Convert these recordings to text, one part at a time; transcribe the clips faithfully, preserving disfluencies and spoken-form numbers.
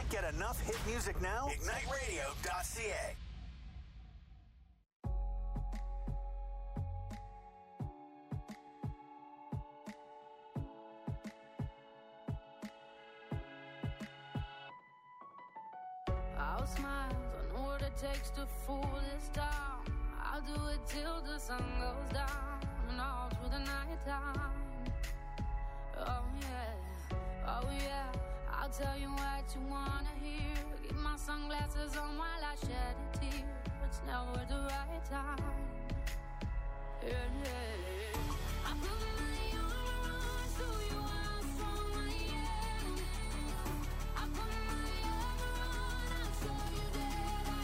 Can't get enough hit music now? Ignite radio dot c a. I'll smile, I know what it takes to fool this town. I'll do it till the sun goes down and all through the night time. Oh yeah, oh yeah, I'll tell you what you wanna hear. Keep my sunglasses on while I shed a tear. It's never the right time. Yeah, yeah. I put my armor on so you are how strong I am. I put my armor on, I'll show you that I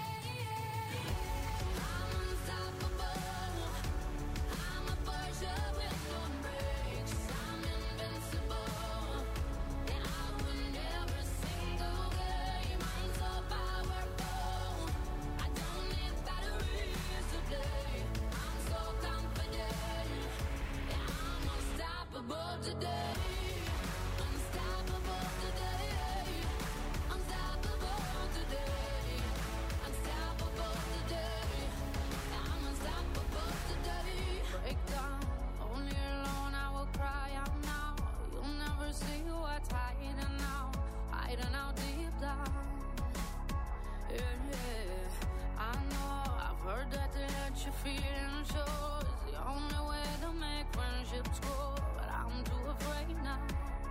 am. I'm unstoppable. I'm a Porsche with no brakes. I'm invincible. And I win every single game. I'm so powerful. I don't need batteries to play. I'm so confident. Yeah, I'm unstoppable today. Unstoppable today. Unstoppable today. Unstoppable today. Yeah, I'm unstoppable today. Break down, only alone I will cry out now. You'll never see what's hiding out, hiding out deep down. Yeah, yeah. I know, I've heard that to let you feel and show is the only way to make friendships grow, but I'm too afraid now.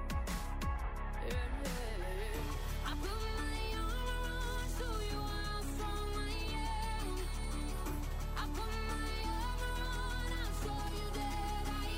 Yeah, yeah. I put my armor on so you are how strong I am. I put my armor on, I'll show you that I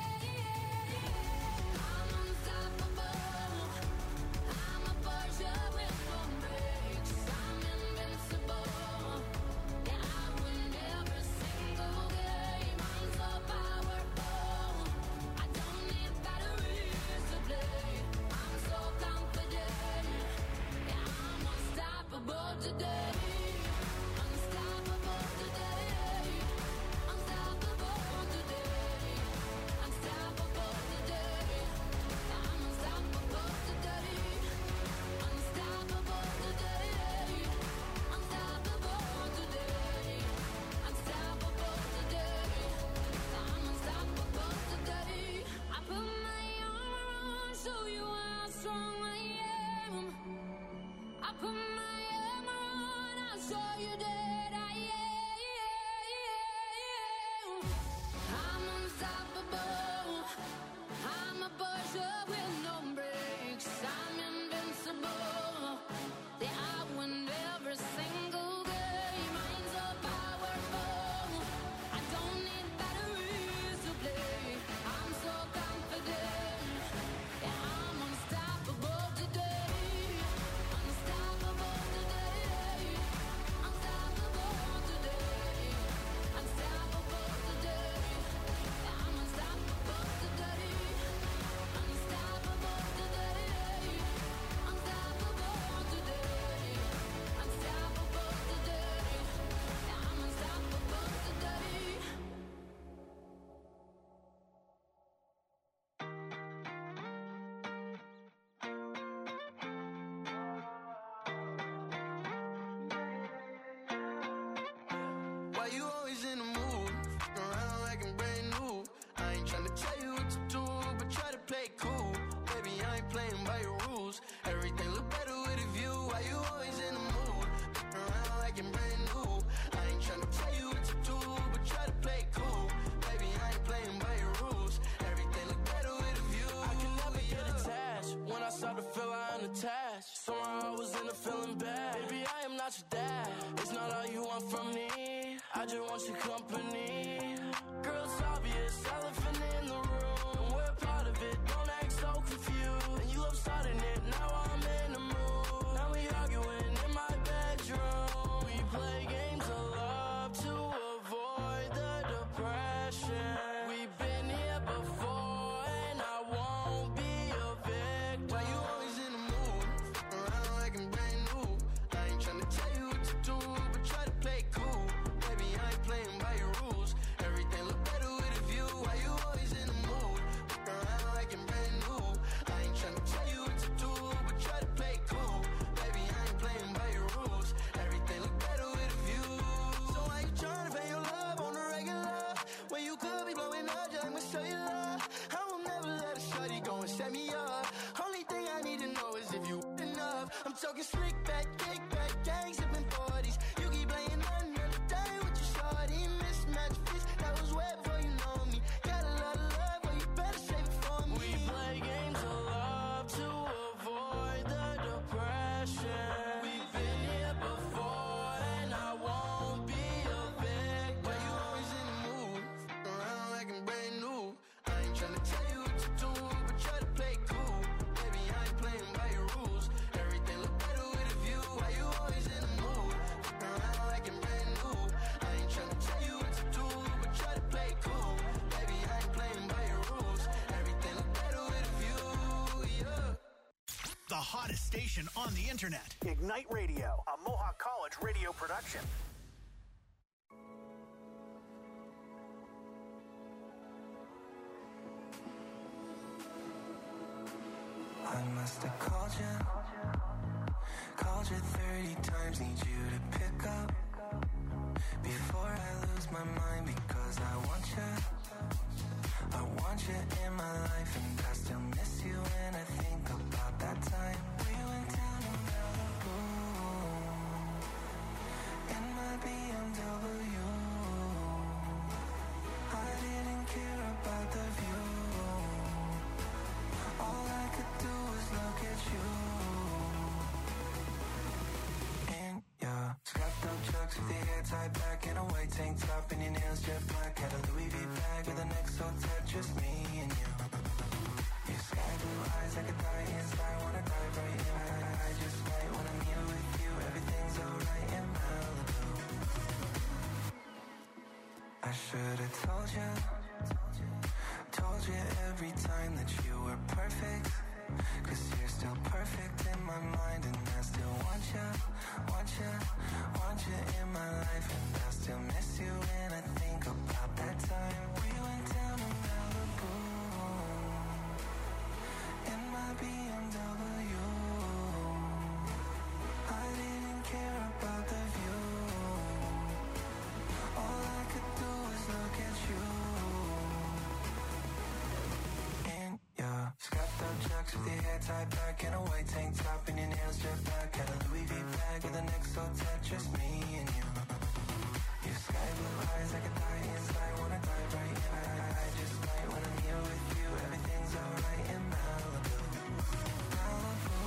am. I'm unstoppable. I'm a Porsche with no brakes. I'm invincible. Yeah, I win every single game. I'm so powerful. I don't need batteries to play. I'm so confident. Yeah, I'm unstoppable today. Unstoppable today. Unstoppable today. Unstoppable today. Yeah, I'm unstoppable today. Unstoppable today. Unstoppable today. Unstoppable today. Yeah, I'm unstoppable today. I put my armor on so you are how strong I am. I put my armor on, I'll show you that I am. I'm unstoppable. I'm a Porsche with no brakes. I'm invincible. Yeah, I win every single game. I'm so powerful. I don't need batteries to play. I'm so confident. Yeah, I'm unstoppable today. Unstoppable today. Unstoppable today. Unstoppable today. Yeah, I'm unstoppable today. Unstoppable today. Unstoppable today. Unstoppable today. Yeah, I'm unstoppable today. Why you always in the mood? Fucking around like I'm brand new. I ain't tryna tell you what to do, but try to play it cool. Baby, I ain't playing by your rules. Everything look better with a view. Why you always in the mood? Fucking around like I'm brand new. I ain't tryna tell you what to do, but try to play it cool. Baby, I ain't playing by your rules. Everything look better with a view. I can never get attached. When I start to feel I'm unattached, somehow I was in a feeling bad. Baby, I am not your dad. It's not all you want from me. I just want your company. Girl, it's obvious, elephant in the room, and we're part of it. Don't act so confused. And you love starting it. Now I'm in the mood. Now we arguing in my bedroom. We play games of love to avoid the depression. We've been here before, and I won't be a victim. Why you always in the mood? Fucking around like I'm brand new. I ain't tryna tell you what to do, but try to play it cool. Baby, I ain't playing by your rules. Everything look better with a view. Why you talking slick back, kick back, gang sipping forties. You keep playing another day with your shorty. Mismatch fits, that was way before you know me. Got a lot of love, but you better save it for me. We play games of love to avoid the depression. We've been here before, and I won't be a victim. Why you always in the mood? Around like I'm brand new. I ain't tryna tell you what to do, but try to play cool. Baby, I ain't playing by your rules. Everything look better with a view. Why you always in the mood? Around like I'm brand new. I ain't tryna tell you what to do, but try to play cool. Baby, I ain't playing by your rules. Everything look better with a view, yeah. The hottest station on the internet. Ignite Radio, a Mohawk College radio production. I must have called you, called you thirty times, need you to pick up before I lose my mind, because I want you, I want you in my life, and I still miss you when I think about that time we went down to Malibu in my B M W. I didn't care about the view. All I could do was look at you. In your scuffed up chucks with your hair tied back in a white tank top and your nails jet black. Had a Louis V bag with an X O tat, just me and you. Your sky blue eyes, I could die inside, wanna dive right in. I, I just might when I'm here with you, everything's alright in Malibu. I should've told you, told you every time that you were perfect, cause you're still perfect in my mind, and I still want you, want you, want you in my life, and I still miss you when I think about that time we went down to Malibu in my B M W. I didn't care about the view. All I could do was look at you. In your scuffed up chucks with your hair tied back in a white tank top and your nails jet black. Had a Louis V bag with an X O tat, just me and you. Your sky blue eyes, I could die inside, wanna dive right in. I, I just might when I'm here with you, everything's alright in Malibu. Malibu.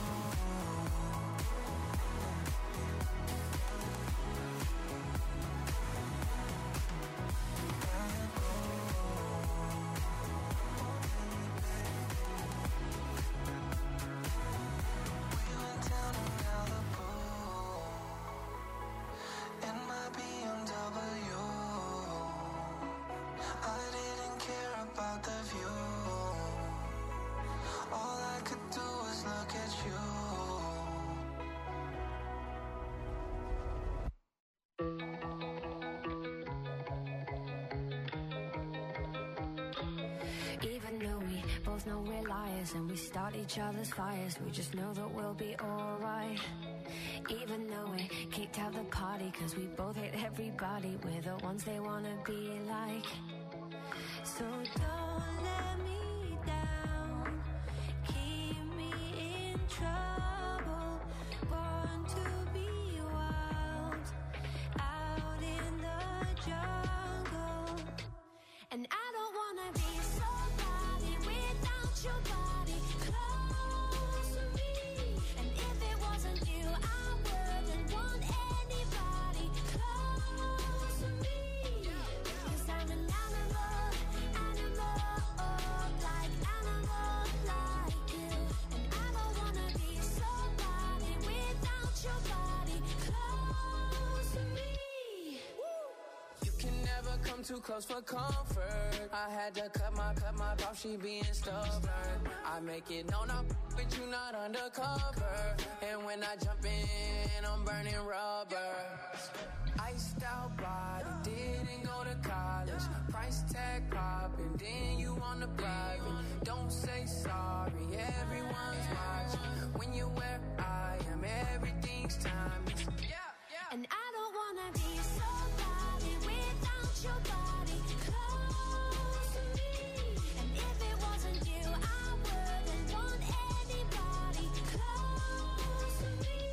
Even though we both know we're liars and we start each other's fires, we just know that we'll be alright. Even though we kicked out the party cause we both hate everybody, we're the ones they wanna be like. So don't let me down, keep me in trouble, born to be wild, out in the jungle. And I don't wanna be somebody without your body close to me. And if it wasn't you, I wouldn't want anybody close to me. Cause I'm an animal, animal, like animal like you. And I don't wanna be somebody without your body close to me. You can never come too close for comfort. I had to cut my, cut my off, she being stubborn. I make it known I'm with you, not undercover. And when I jump in, I'm burning rubber. Iced out body, didn't go to college. Price tag popping, then you on the private. Don't say sorry, everyone's watching. When you're where I am, everything's timeless. Yeah, yeah. And I don't wanna be somebody without your body close to me. And if it wasn't you, I wouldn't want anybody close to me.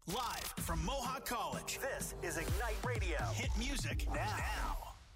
Live from Mohawk College, this is Ignite Radio. Hit music now. now.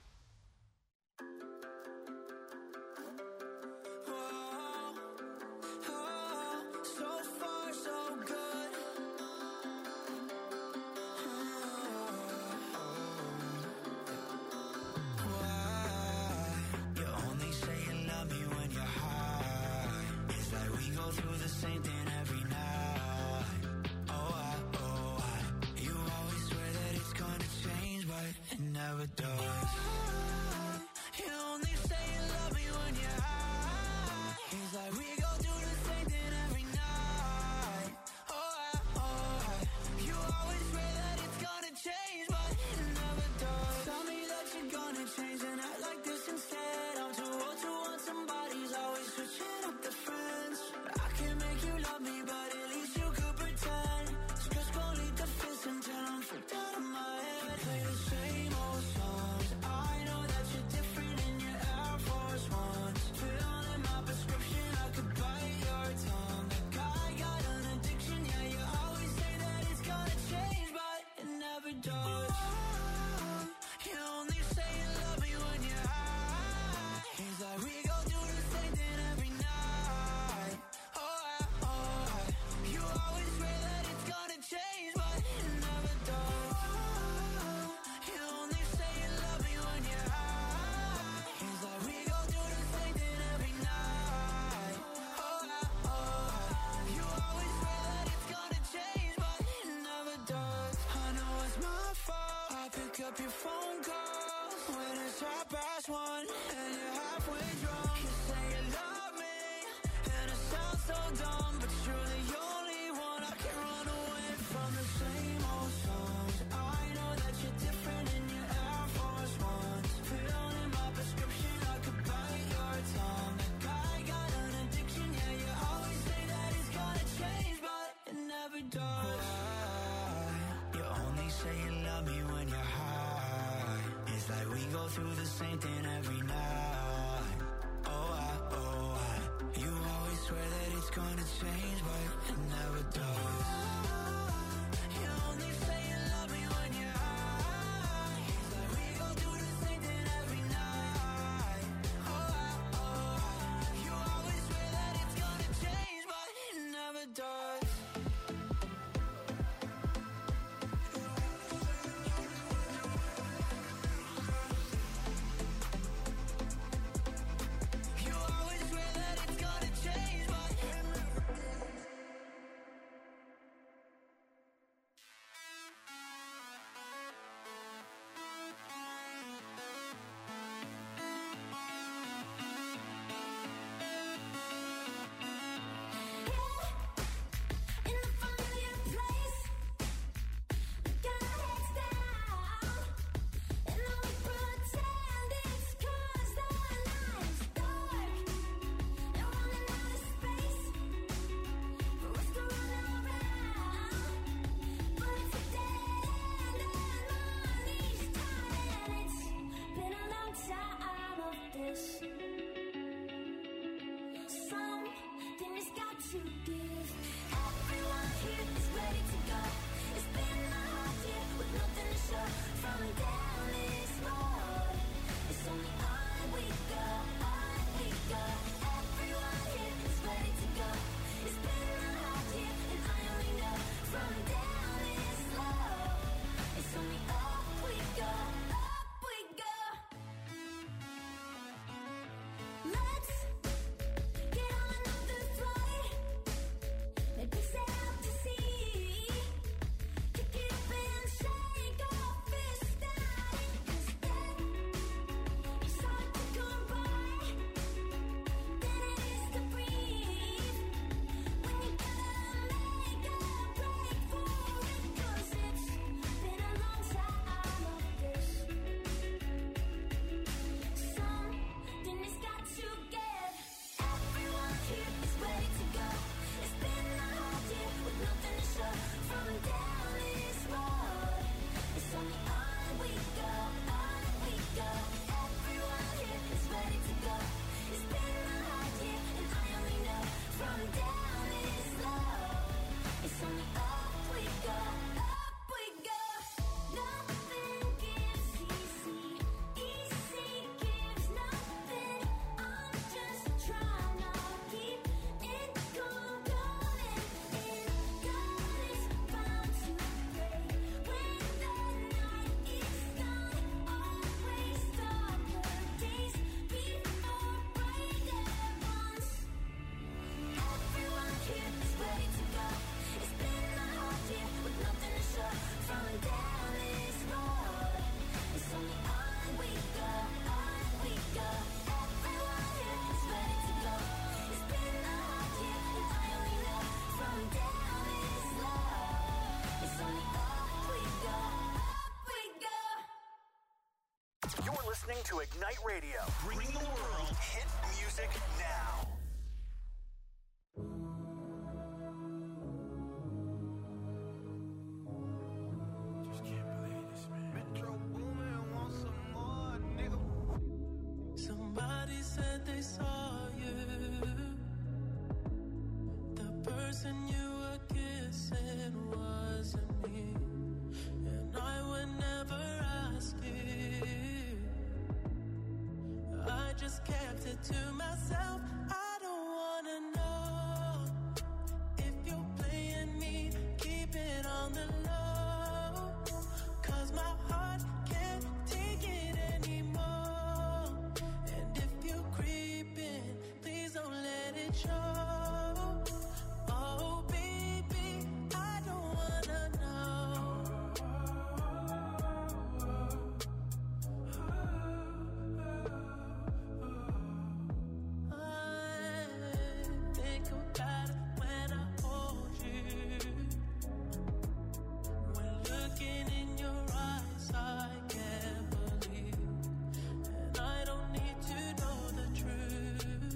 Through the same thing every night. Oh, I, oh, I. You always swear that it's gonna change, but it never does. You only say you love me when you're high. It's like we go through the same thing every night. Oh, I, oh, I. You always swear that it's gonna change, but it never does. listening to Ignite Radio, bringing the world hit music now. Just can't believe this, man. Metro Boomin wants some more, nigga. Somebody said they saw you. The person you were kissing wasn't me. And I would never ask you. I just kept it to myself. I don't wanna know if you're playing me. Keep it on the low, 'cause my heart can't take it anymore. And if you're creeping, please don't let it show. Oh baby, I don't wanna know. I think about it when I hold you. When looking in your eyes, I can't believe. And I don't need to know the truth.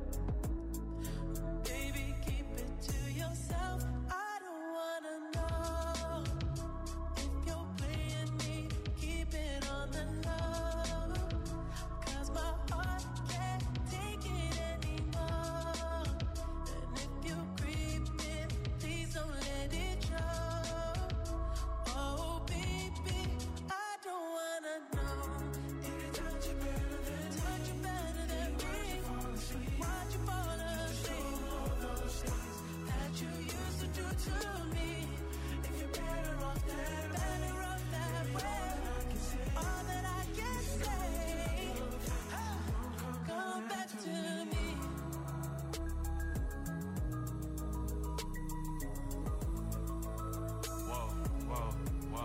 Baby, keep it to yourself. I don't wanna know if you're playing me. Keep it on the low, 'cause my heart can't take it anymore. And if you're creeping, please don't let it show. Oh baby, I don't wanna know. Did it touch you better than me? Touch you better than me? Why'd you fall asleep? All those things that you used to do to me. If you're better off that way, better off that way. All that I can say, come back to me. Whoa, whoa,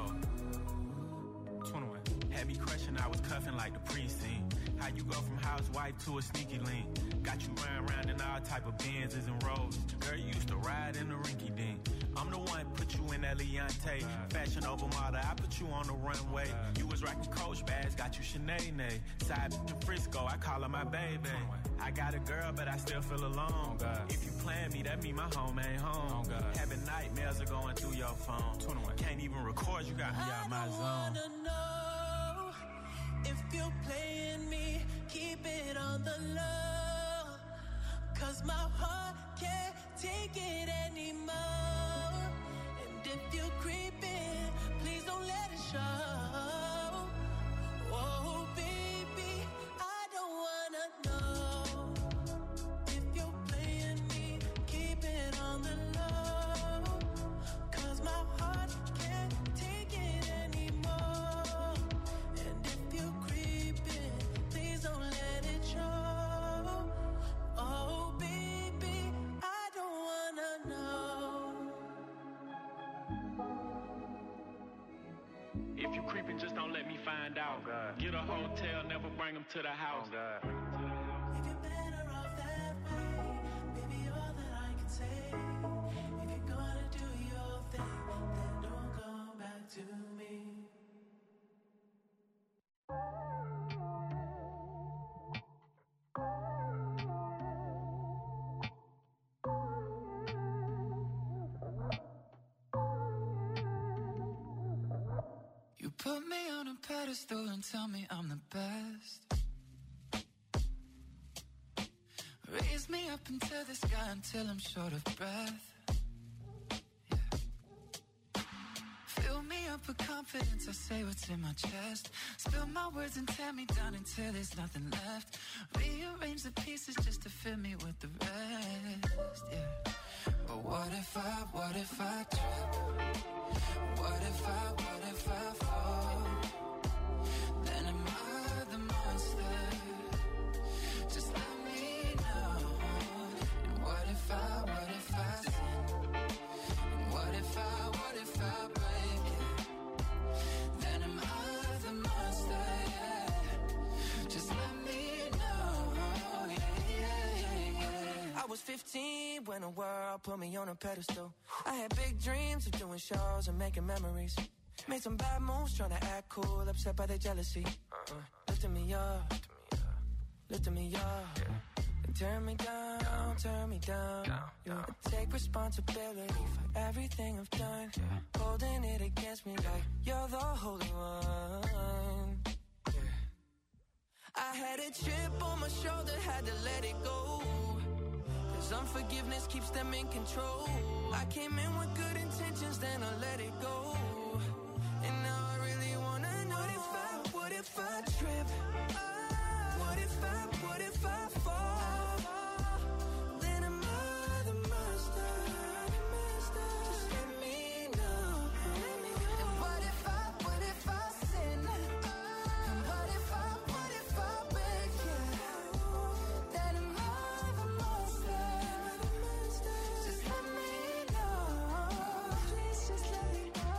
whoa. twenty-one. Had me crushing, I was cuffing like the precinct. How you go from housewife to a sneaky link? Got you round round in all type of Benzes and Rolls. Girl, you used to ride in the rinky dink. I'm the one put you in that Leontay. Fashion over model, I put you on the runway. You was rocking Coach bags, got you Sinead. Side to Frisco, I call her my baby. I got a girl, but I still feel alone. If you plan me, that mean my home ain't home. Having nightmares are going through your phone. Can't even record, you got me out my I zone. wanna know if you're playing me. Keep it on the low, 'cause my heart can't take it anymore. And if you're creeping, please don't let it show. Oh baby, I don't wanna know if you're playing me. Keep it on the low, 'cause my heart can't take it anymore. And if you're creeping, please don't let it show. Oh baby, I don't wanna know. If you creeping, just don't let me find out. Get a hotel, never bring them to the house. If you're better off that way, baby, all that I can say. If you're gonna do your thing, then don't come back to me. You put me on a pedestal and tell me I'm the best. Raise me up into the sky until I'm short of breath. Yeah. Fill me up with confidence, I say what's in my chest. Spill my words and tear me down until there's nothing left. Rearrange the pieces just to fill me with the rest. Yeah. But what if I, what if I trip? What if I, what if I fall? Then am I the monster? Just let me know. And what if I, what if I sin? And what if I, what if I break it? Then am I the monster? Yeah. Just let me know. Yeah, yeah, yeah, yeah. I was fifteen when the world put me on a pedestal. I had big dreams of doing shows and making memories. Made some bad moves trying to act cool, upset by their jealousy. Uh, the lifting me up, lifting me up. Turn me down, turn me down. You take responsibility for everything I've done. Holding it against me like you're the holy one. I had a chip on my shoulder, had to let it go. Cause unforgiveness keeps them in control. I came in with good intentions, then I let it go. And now I really wanna know, what if I, what if I trip? What if I, what if I fall? Then am I the master? Just let me know. And what if I, what if I sin? And what if I, what if I break you? Then am I the master? Just let me know. Please just let me know.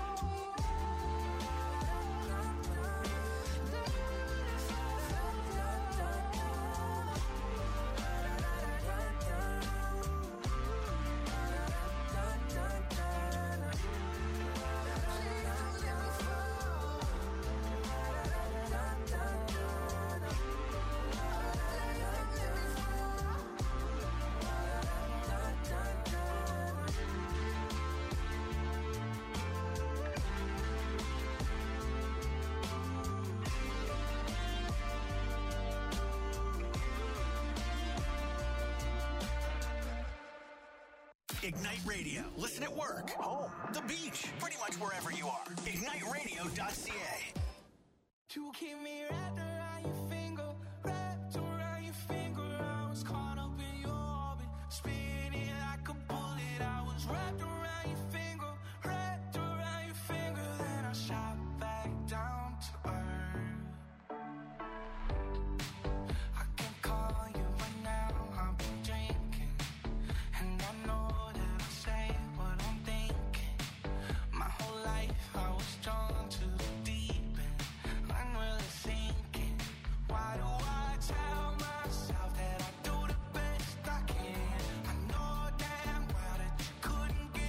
Ignite Radio. Listen at work, home, the beach, pretty much wherever you are. ignite radio dot c a. You keep me wrapped around your finger, wrapped around your finger. I was caught up in your orbit, spinning like a bullet. I was wrapped around your finger, wrapped around your finger. Then I shot back down to earth. I can call you right now, I've been drinking, and I know that I say what I'm thinking. My whole life I was drawn to the deep end. I'm really thinking, why do I tell myself that I do the best I can? I know damn well that you couldn't give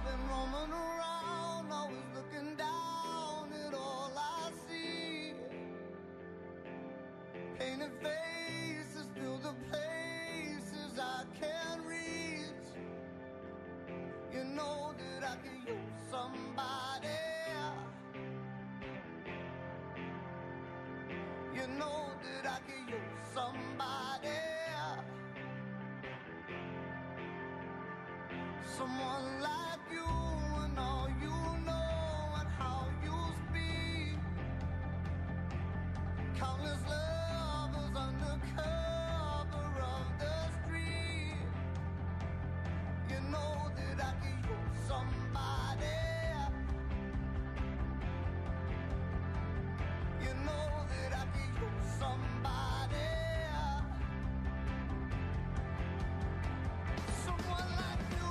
been roaming around, always looking down at all I see. Painted faces fill the places I can't reach. You know that I could use somebody. You know that I could use somebody. Someone like you and all you know and how you speak. Countless lovers under cover of the street. You know that I could use somebody. You know that I could use somebody. Someone like you.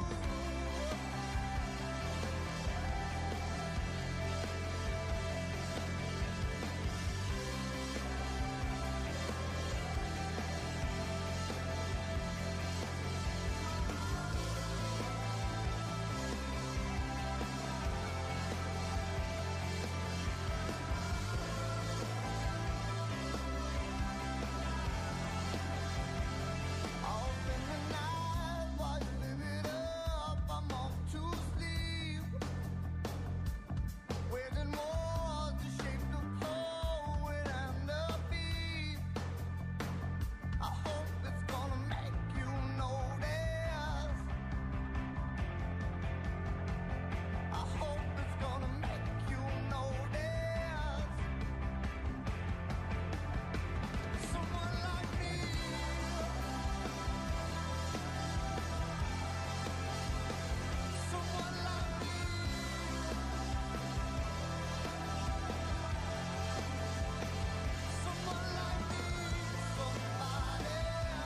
I'll spend the night while you live it up. I'm off to sleep. Waging war to shape the poet and the beat. I hope it's gonna make you notice. I hope it's gonna make you notice. Someone like me. Someone like me. Someone like me. Somebody.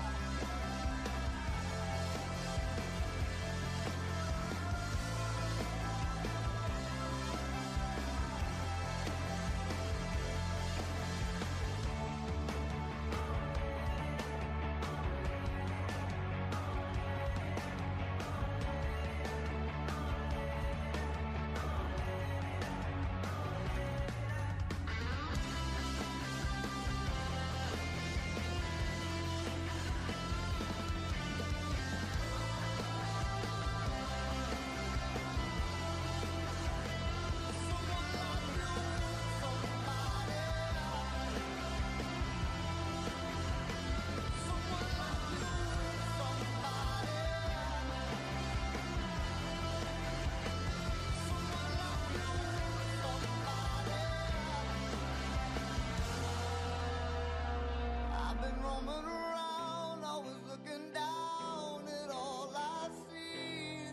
I've been roaming around, always looking down at all I see.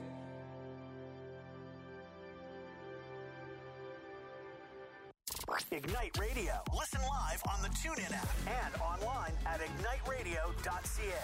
Ignite Radio. Listen live on the TuneIn app and online at ignite radio dot c a.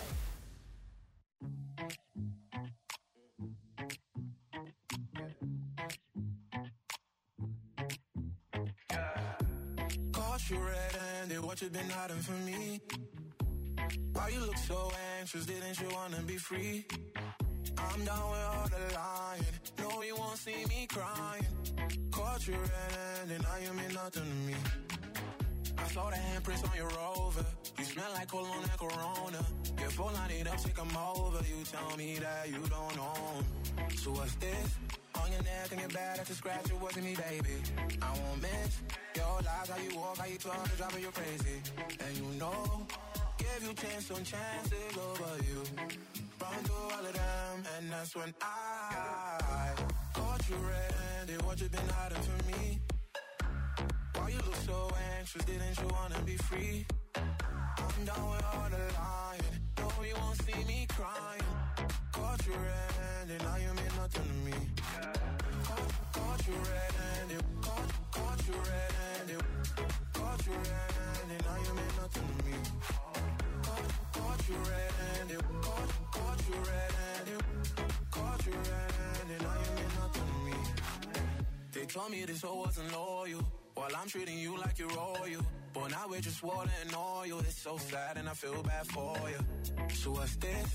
Caught you red-handed, what you been hiding from me? Why you look so anxious, didn't you wanna be free? I'm down with all the lying, no you won't see me crying. Caught you red-handed, now you mean nothing to me. I saw the handprints on your Rover, you smell like cologne and Corona. Get full lined up, take 'em over, you tell me that you don't know. So what's this? On your neck and your back, that's a scratch, it wasn't me, baby. I won't miss your lies, how you walk, how you talk, it's driving you crazy. And you know, give you chance on chances over you. Run through all of them, and that's when I caught you red-handed, what you been hiding from me? Why you look so anxious, didn't you wanna be free? I'm down with all the lying, no you won't see me crying. Caught you red-handed, now you mean nothing to me. Caught, caught you red-handed, caught, caught you red-handed, caught you red-handed, now you mean nothing to me. Caught, caught you red-handed, caught, caught you red-handed, caught you red-handed, now you mean nothing to me. They told me this hoe wasn't loyal, while I'm treating you like you're royal. But now we're just water and oil. It's so sad and I feel bad for you. So what's this?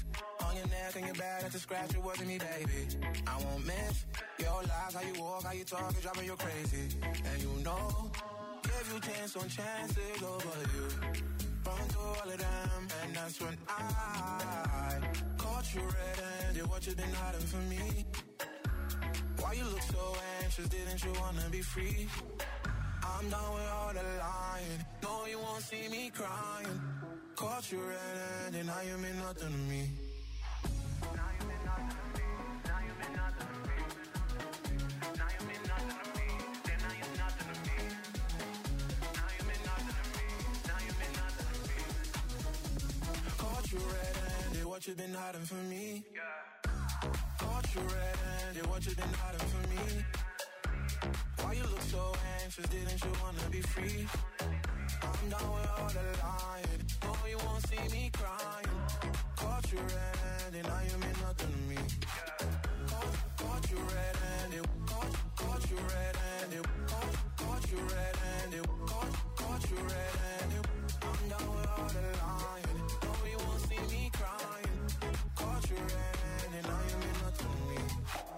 On your neck and your back, that's a scratch, it wasn't me, baby. I won't miss your lies, how you walk, how you talk, it's driving you crazy. And you know, give you chance on chances over you. Run through all of them, and that's when I caught you red-handed, what you been hiding from me? Why you look so anxious, didn't you wanna be free? I'm done with all the lying, no you won't see me crying. Caught you red-handed, now you mean nothing to me. Now you mean nothing to me, now you mean nothing to me. Now you mean nothing to me, then now you're nothing to me. Now you mean nothing to me, now you mean nothing to me. Caught you red-handed, what you been hiding from me? Caught you red-handed, what you been hiding from me? Why you look so anxious, didn't you wanna be free? I'm done with all the lying, no you won't see me crying. Caught you red-handed, now you mean nothing to me. Caught, caught you red-handed, caught, caught you red-handed, caught, caught you red-handed, caught, caught you red-handed. I'm done with all the lying, no you won't see me crying. Caught you red-handed, now you mean nothing to me.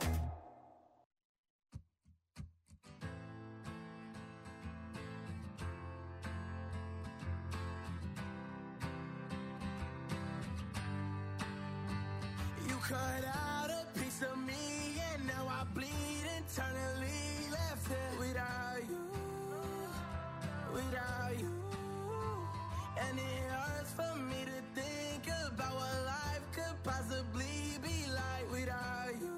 Cut out a piece of me, and now I bleed internally. Left here without you, without you. And it hurts for me to think about what life could possibly be like without you,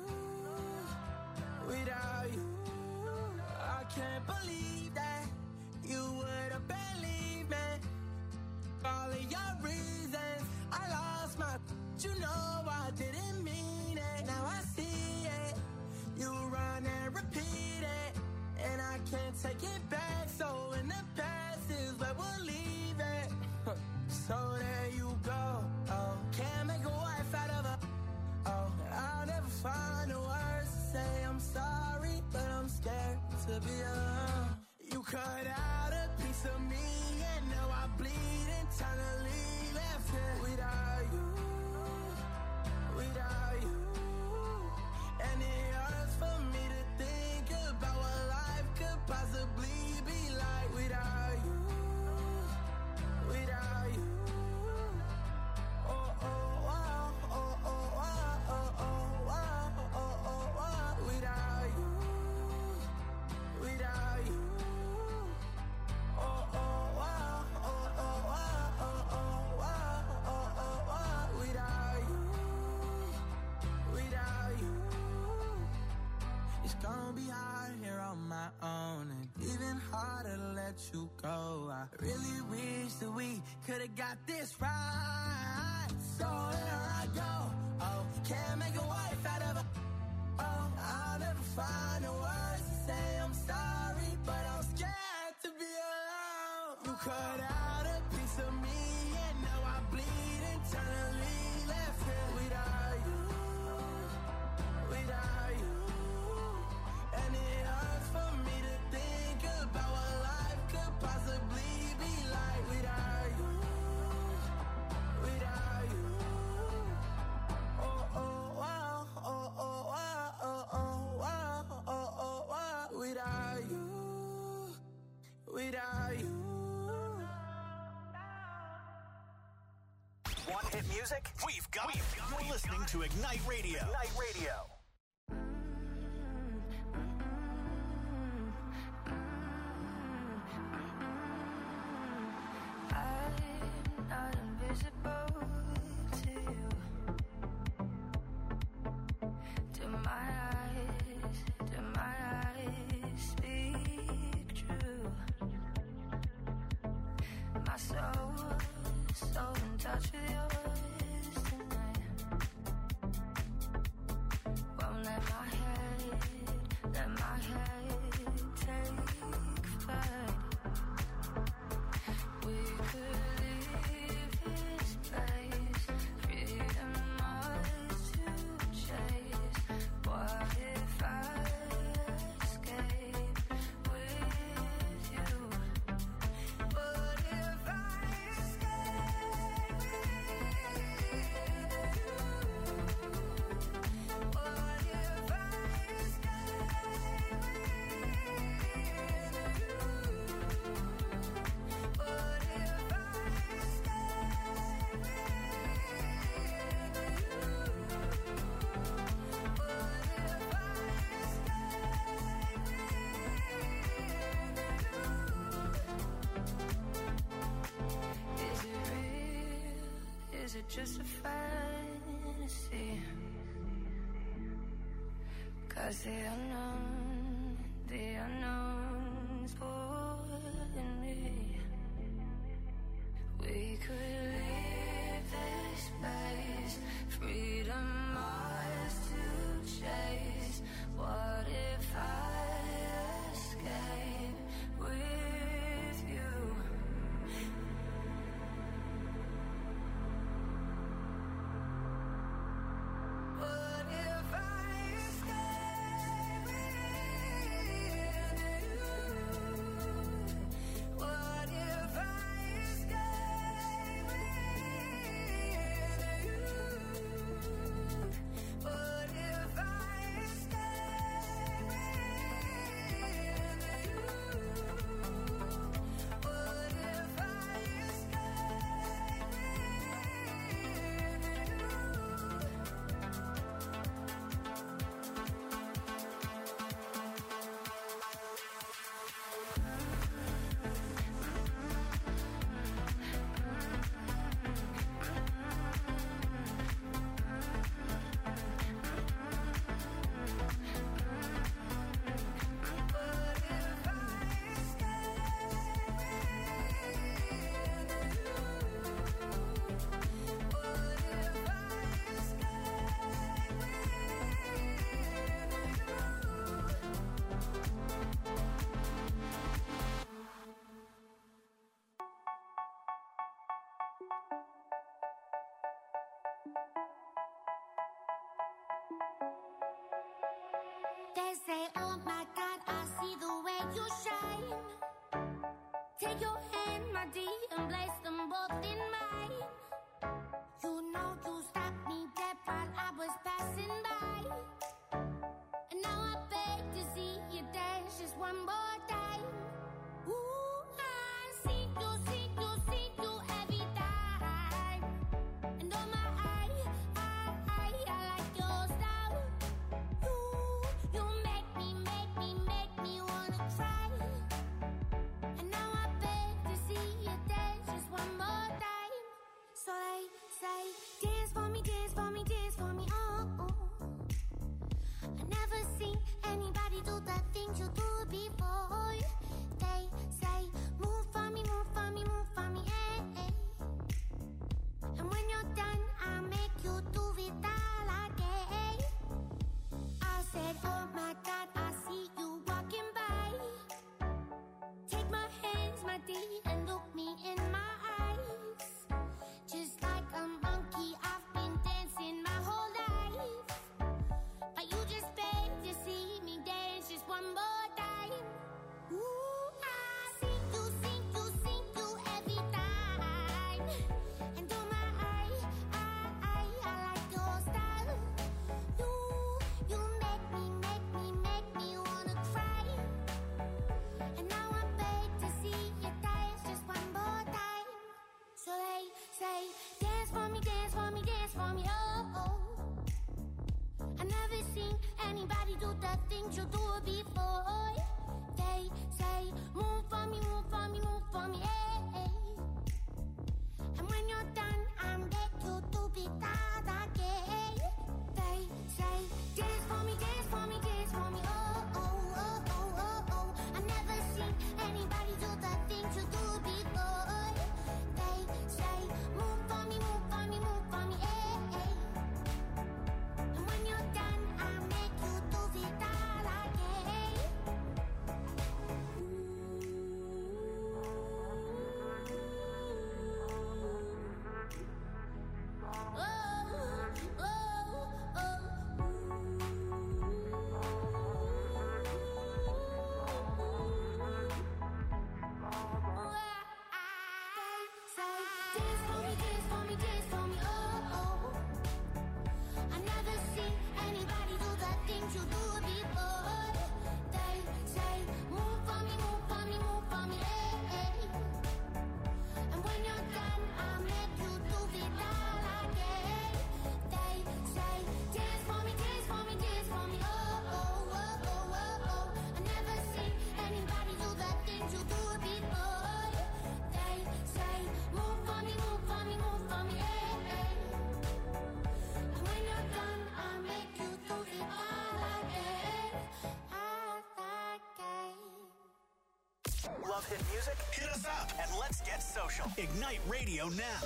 without you. I can't believe that you would have believed me. All of your reasons, I lost my. You know I didn't mean it. Now I see it. You run and repeat it, and I can't take it back. So in the past is where we'll leave it. So there you go. Oh, can't make a wife out of a. Oh, I'll never find the words to say I'm sorry, but I'm scared to be alone. You cut out a piece of me, and now I bleed internally. Left here without you. Without you, and it hurts for me to think about what life could possibly be like without you, without you. Oh oh oh oh oh oh oh oh oh oh oh without you, without you. Oh oh oh oh oh oh oh oh oh oh without you. Without you, it's gonna be hard here on my own, and even harder to let you go. I really wish that we could've got this right. So here I go. Oh, can't make a wife out of a. Oh, I'll never find the words to say I'm sorry, but I'm scared to be alone. You cut out a piece of me, and now I bleed internally. Left here without you. Without you, and it hurts for me to think about what life could possibly be like without you, without you. Oh oh wow, oh oh wow, oh oh wow, oh oh wow, without you, without you. Want hit music? We've got it. You're listening to Ignite Radio. Ignite Radio. I'm not invisible to you. Do my eyes, do my eyes speak true? My soul, so in touch with yours tonight. it just a fantasy? 'Cause the unknown, the unknown's pulling me. We could leave this place, freedom ours to chase. What if I escape with you? What if I escape with you? What if I escape with you? What if I escape with you? What if I escape They say, oh my God, I see the way you shine. Take your hand, my dear, and place them both in mine. You know you stopped me dead while I was passing by. And now I beg to see you dance just one more time. Ooh, I see you, see you, see you every time. And oh my, I, I, I, I like your style. You, you make me, make me, make me wanna cry. And now I beg to see you dance just one more time. So they say, dance for me, dance for me, dance for me, oh, oh. I never seen anybody do the things you do before. They say, move for me, move for me, move for me, eh, eh. And when you're done, I'll make you do it all again. I said, oh my God, I see you walking by. Take my hands, my dear, and look me in my eyes. Just like a monkey, I've been dancing my whole life. But you just beg to see me dance just one more time. Ooh, I see you, see you, see you every time. And oh my, I, I, I, I like your style. You, you make me, make me, make me wanna cry. And now I beg to see you dance just one more time. So they say, dance for me, dance for me, dance for me, oh, oh. I never seen anybody do the things you do before. They say, move for me, move for me, move for me, eh, eh. And when you're done, I'm back to do it all again. They say, dance for me, dance for me, dance for me, oh, oh, oh, oh, oh, oh. I never seen anybody do the things you do before. They say, move for me, move for me, move for me, eh, eh. And when you're done, I'll make you do it all again. Hey, Love hit music? Hit us up and let's get social. Ignite Radio now.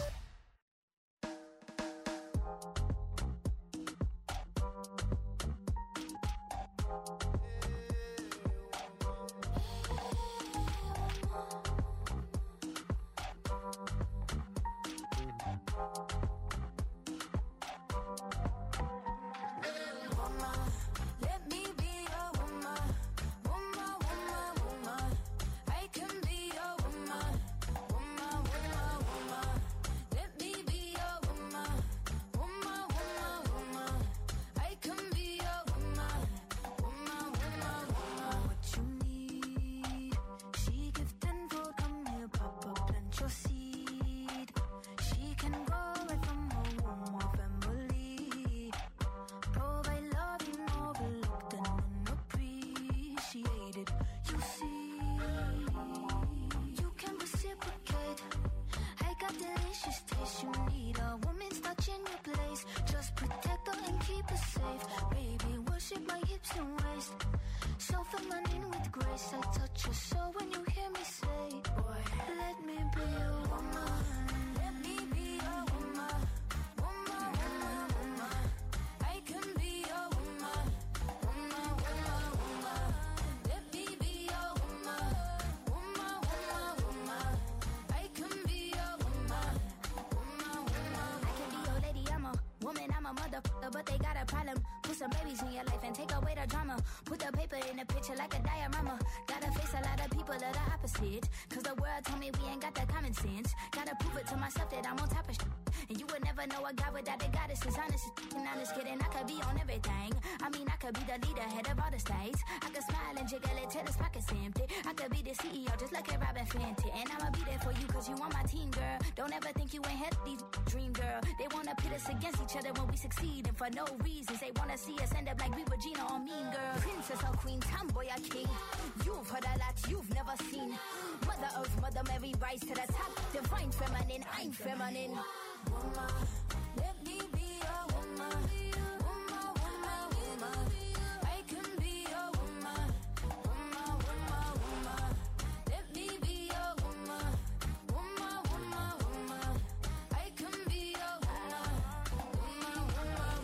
But they got a problem. Put some babies in your life and take away the drama. Put the paper in the picture like a diorama. Gotta face a lot of people that are opposite. Cause the world told me we ain't got the common sense. Gotta prove it to myself that I'm on top of shit. And you would never know a guy without a goddess is honest. And I'm just kidding, I could be on everything. I mean, I could be the leader, head of all the states. I could smile and jiggle it till his pockets empty. I could be the C E O just like a Robin Fenty. And I'ma be there for you cause you on my team, girl. Don't ever think you ain't had these dream, girl. They wanna pit us against each other when we succeed. And for no reasons, they wanna see us end up like we Regina or Mean Girl. Princess or Queen, tomboy or king. You've heard a lot you've never seen. Mother Earth, Mother Mary, rise to the top. Divine feminine, I'm feminine. Woman, let me be a woman. Woman, woman, woman. I can be a woman. Woman, woman, woman. Let me be a woman. Woman, woman, woman. I can be a woman. Woman, woman,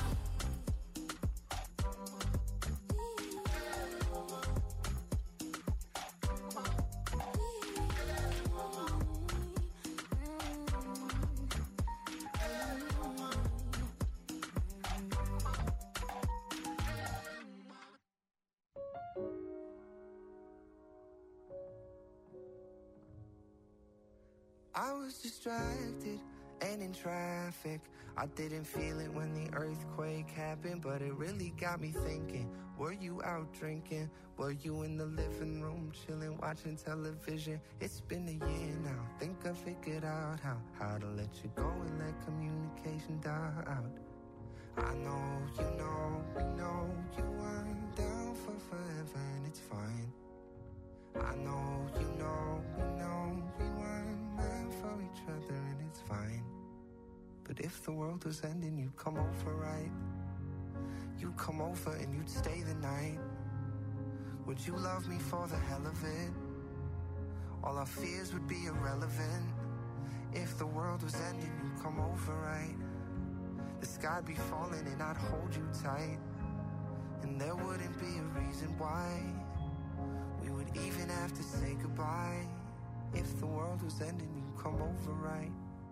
I was distracted and in traffic. I didn't feel it when the earthquake happened, but it really got me thinking. Were you out drinking? Were you in the living room chilling, watching television? It's been a year now. Think I figured out how how to let you go and let communication die out. I know, you know, we know you weren't down for forever and it's fine. I know, you know, we know we weren't meant for each other and it's fine. But if the world was ending, you'd come over, right? You'd come over and you'd stay the night. Would you love me for the hell of it? All our fears would be irrelevant. If the world was ending, you'd come over, right? The sky'd be falling and I'd hold you tight. And there wouldn't be a reason why we would even have to say goodbye. If the world was ending, you'd come over, right?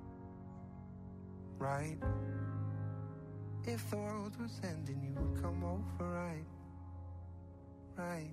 Right? If the world was ending, you would come over, right? Right?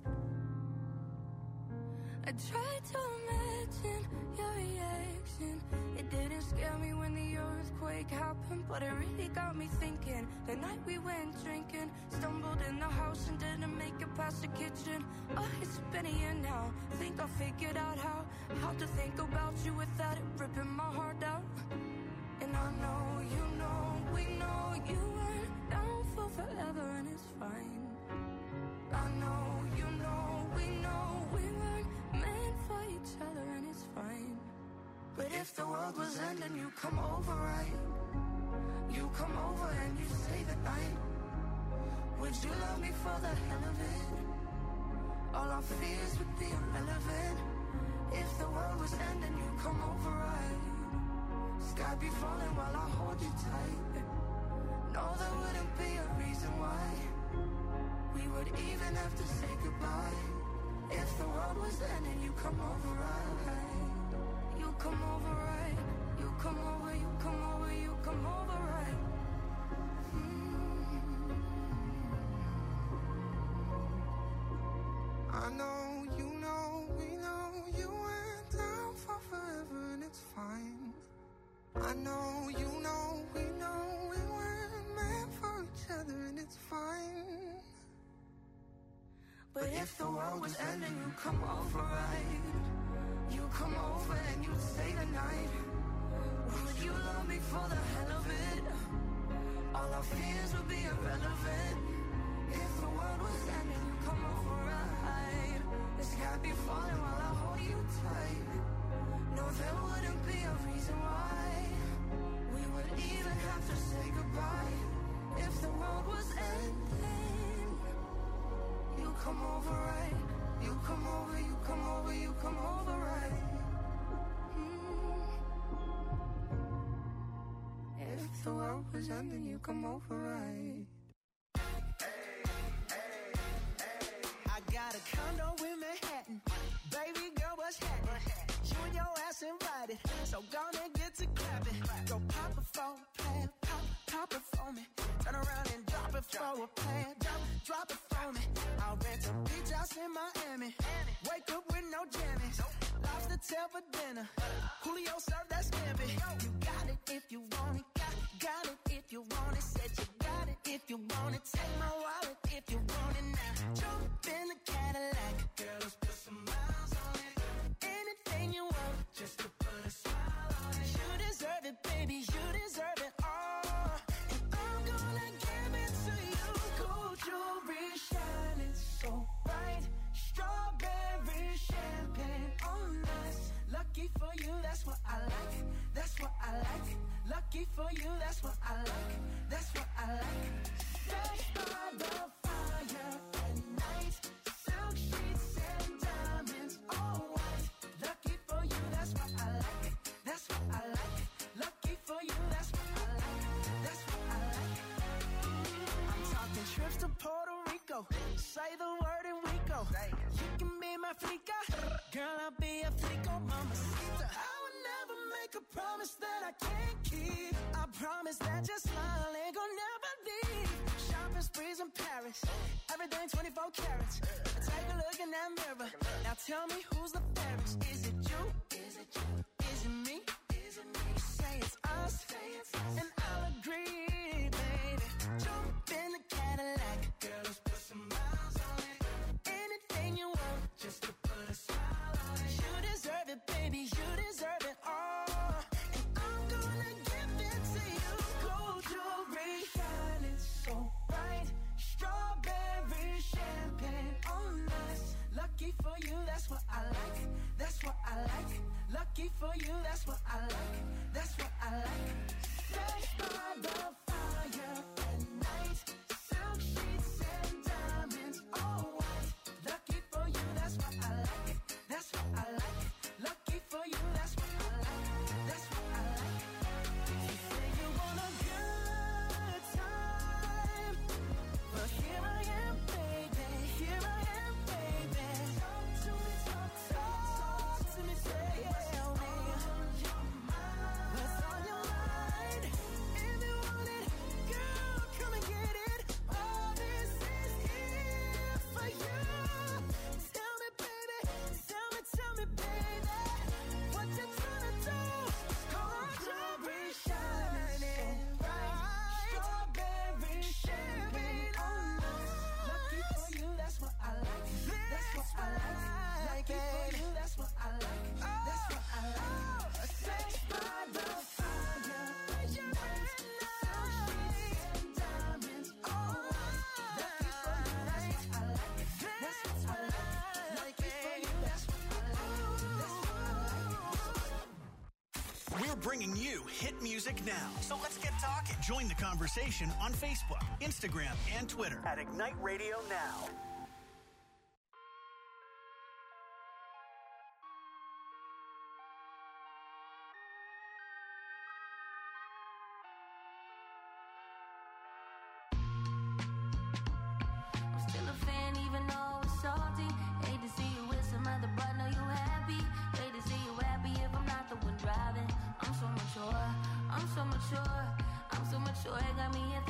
I tried to imagine your reaction. It didn't scare me when the earthquake happened, but it really got me thinking. The night we went drinking, stumbled in the house and didn't make it past the kitchen. Oh, it's been a year now. Think I figured out how How to think about you without it ripping my heart out. And I know, you know, we know you weren't down for forever and it's fine. I know, you know, we know we weren't meant for each other and it's fine. But if the world was ending, you come over, right? You come over and you stay the night. Would you love me for the hell of it? All our fears would be irrelevant. If the world was ending, you come over right. Sky be falling while I hold you tight. No, there wouldn't be a reason why we would even have to say goodbye. If the world was ending, you come over right. You come over right. You come over, you come over, you come over right. Mm. I know, you know, we know you went down for forever and it's fine. I know, you know, we know we weren't meant for each other and it's fine. But if the world was ending, you come over right. You come over and you'd stay the night. Would you love me for the hell of it? All our fears would be irrelevant. If the world was ending, you come over right. The sky be falling while I hold you tight. No, there wouldn't be a reason why we would even have to say goodbye. If the world was ending, you come over right. You come over, you come over, you come over right. Mm. If the world was ending, you come over right. I got a condo in Manhattan. Baby girl, what's happening? You and your ass invited, so gonna get to clapping. Go pop it for a plan, pop, pop it for me. Turn around and drop it for a plan, drop, drop it for me. I'll rent a beach house in Miami. Wake up with no jammies. Lobster tail for dinner. Julio served that scampi. You got it if you want it. Got, got it if you want it. Said you got it if you want it. Take my wallet if you want it now. Jump in the Cadillac. Girl, let's put some miles on it. Anything you want, just to put a smile on it. You deserve it, baby. You deserve it all. And I'm gonna give it to you. Gold jewelry shining so bright. Strawberry champagne on us. Lucky for you, that's what I like. That's what I like. Lucky for you, that's what I like. That's what I like. Fresh by the fire at night. Silk sheets and diamonds all white. Lucky for you, that's what I like. That's what I like. Lucky for you, that's what I like. That's what I like. I'm talking trips to Puerto Rico. Say the word and we go. You can be my flica. Girl, I'll be a flico, mamacita. I would never make a promise that I can't keep. I promise that your smile ain't gonna never leave. Shopping sprees in Paris. Everything twenty-four carats. Take a look in that mirror. Now tell me who's the fairest. Is it you? Is it you? Is it me? Is it me? Say it's us. Say it's us. And I'll agree, baby. Jump in the Cadillac. Girl, let's put some miles on it. Anything you want, just to put a smile on it. You deserve it, baby. You deserve it all. And I'm gonna give it to you. Gold jewelry shining so bright. Strawberry champagne on us. Lucky for you, that's what I like. That's what I like. Lucky for you, that's what I like. That's what I like. Fresh by the fire at night. Silk sheets and diamonds all white. Lucky for you, that's what I like. That's what I like. Lucky for you, that's what I like. That's what I like. You say you want a good time, but here I am, baby. Here I am, baby. Talk to me, talk, talk, talk to me, say tell me what's on your mind. If you want it, girl, come and get it. All this is here for you. Tell me, baby, tell me, tell me, baby, what you tryna do? Gold jewelry shining bright. Strawberry champagne on us. Lucky for you, that's what I like. That's what I like. Lucky for you, that's what I like. That's what I like. Sex by the fire at night. Silk sheets and diamonds all white. Lucky for you, that's what I like. That's what I like. Lucky for you, that's what I like. That's what I like. We're bringing you hit music now. So let's get talking. Join the conversation on Facebook, Instagram, and Twitter at Ignite Radio Now. Swear got me a